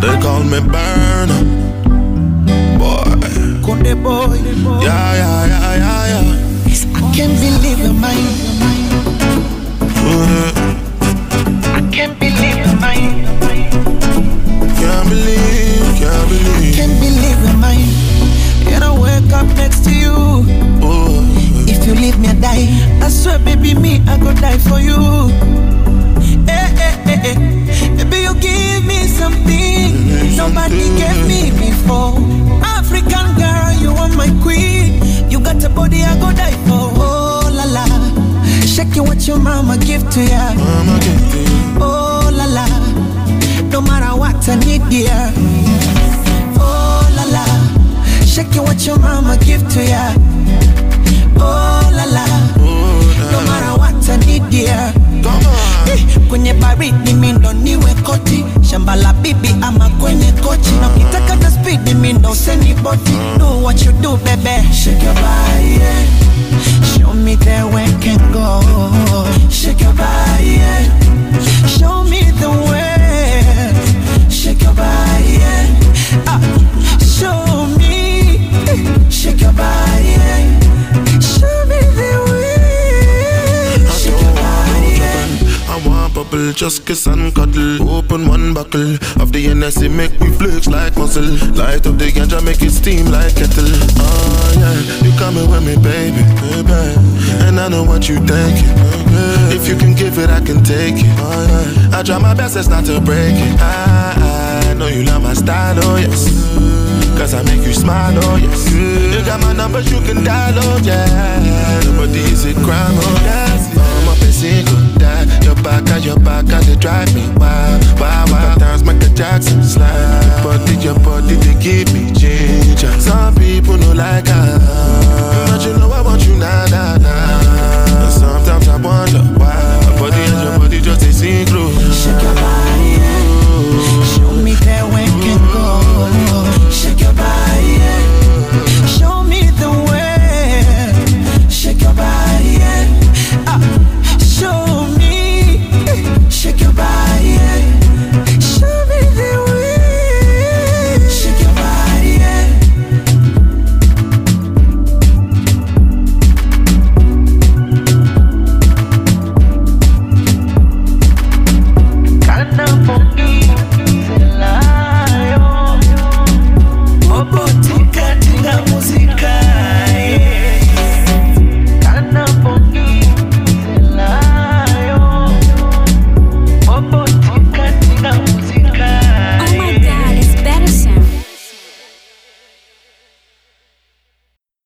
They call me Burner. Boy. Conde boy. Yeah. I can't believe you're mine. I can't believe you're mine. Can't believe. Can't believe you're mine. Yet I wake up next to you. If you leave me, I die. I swear, baby, me, I go die for you. Baby, you give me something nobody gave me before. African girl, you are my queen. You got a body I go die for. Oh la la, shake it what your mama give to ya. Oh la la, no matter what I need, dear. Oh la la, shake it what your mama give to ya. Oh la la, no matter what I need, dear. Kwenye baridi mimi ndo niwe koti. Shamba la bibi ama kwenye kochi. Na ukitaka ta speed mimi ndo seni boti. Do what you do, baby. Shake your body, yeah. Show me the way can go. Shake your body, yeah. Show me the way. Shake your body, yeah. Show me. Shake your body, yeah. Show me the way. Shake your body, yeah. I want bubble, just kiss and cuddle. Open one buckle of the NSC, make me flex like muscle. Light up the ganja, make it steam like kettle. Oh yeah, you coming with me, baby. And I know what you thinking. If you can give it, I can take it. I try my best, it's not to break it. I know you love my style, oh yes. Cause I make you smile, oh yes. You got my numbers, you can dial, oh yeah. Nobody is a crime, oh yes. I'm up and single, die. Your back and they drive me wild.